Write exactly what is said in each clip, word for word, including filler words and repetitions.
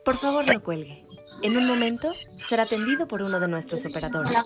Por favor, no cuelgue. En un momento será atendido por uno de nuestros operadores.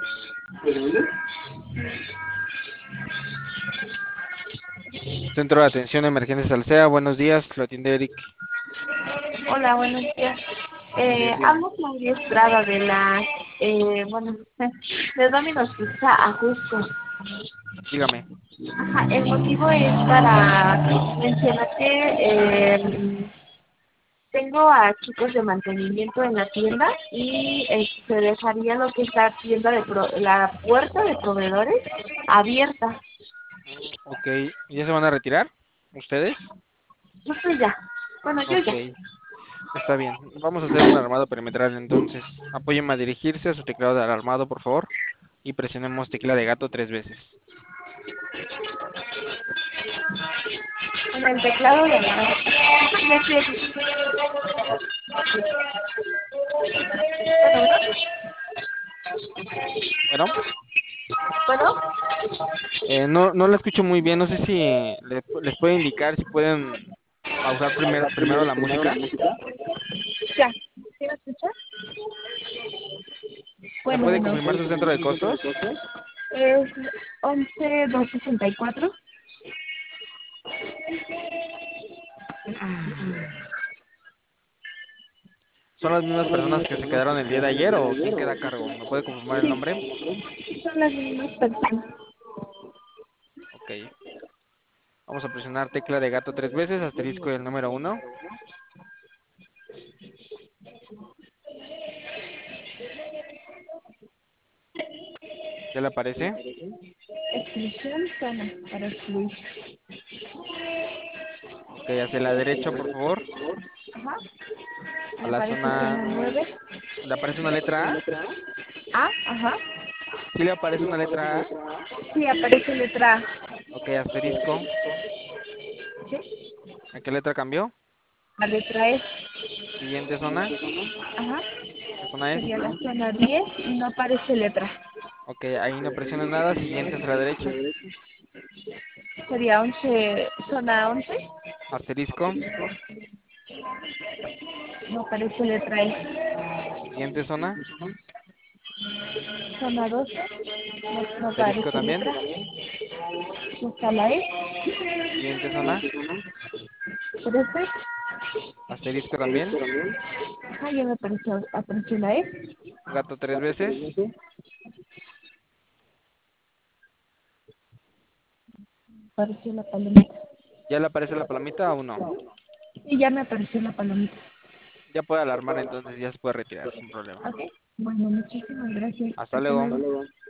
Centro de Atención de Emergencias Alsea, buenos días, lo atiende Eric. Hola, buenos días. Buenos Eh, días, hablo Claudia Estrada de la, eh, bueno, de Domino's Pizza a Jusco. dígame. Ajá, el motivo es para mencionar que eh, tengo a chicos de mantenimiento en la tienda y eh, se dejaría lo que es la tienda de pro- la puerta de proveedores abierta. Mm, Ok, ¿ya se van a retirar ustedes? Yo estoy ya. Bueno, yo Ok, ya. está bien. Vamos a hacer un armado perimetral entonces. Apóyeme a dirigirse a su teclado de armado, por favor, y presionemos tecla de gato tres veces. En el teclado de la... Ya estoy aquí. Bueno, Bueno, eh, no, no la escucho muy bien, no sé si le- les puedo indicar si pueden pausar primero, primero la música. ya. ¿Sí me escuchas? ¿Me Bueno, puede bueno. confirmar su centro de costos? Es once doscientos sesenta y cuatro. ¿Son las mismas personas que se quedaron el día de ayer o quién queda a cargo? ¿Me puede confirmar el nombre? Son las mismas personas. Ok. Vamos a presionar tecla de gato tres veces, asterisco y el número uno. ¿Ya le aparece? Exclusión sana para excluir. Ok, hacia la derecha, por favor. Ajá. A Me la aparece zona... zona nueve. ¿Le aparece una letra A? Ah, ajá. ¿Sí le aparece una letra A? Sí, aparece letra A. Ok, asterisco. ¿Sí? ¿A qué letra cambió? La letra E. Siguiente zona. Ajá. ¿Qué zona es? Sería la zona diez y no aparece letra. Ok, ahí no presiona nada. Siguiente hacia la derecha. Sería once, zona once. Asterisco. No aparece letra E. Siguiente zona. Zona doce. No, no Asterisco aparece también. letra. No está la E. Siguiente zona. trece. Asterisco también. Ajá, ya me apareció, apareció la E. Gato tres veces. Apareció la palomita. ¿Ya le aparece la palomita o no? Y ya me apareció la palomita. Ya puede alarmar entonces, ya se puede retirar sin problema. Ok. Bueno, muchísimas gracias. Hasta Hasta luego. luego.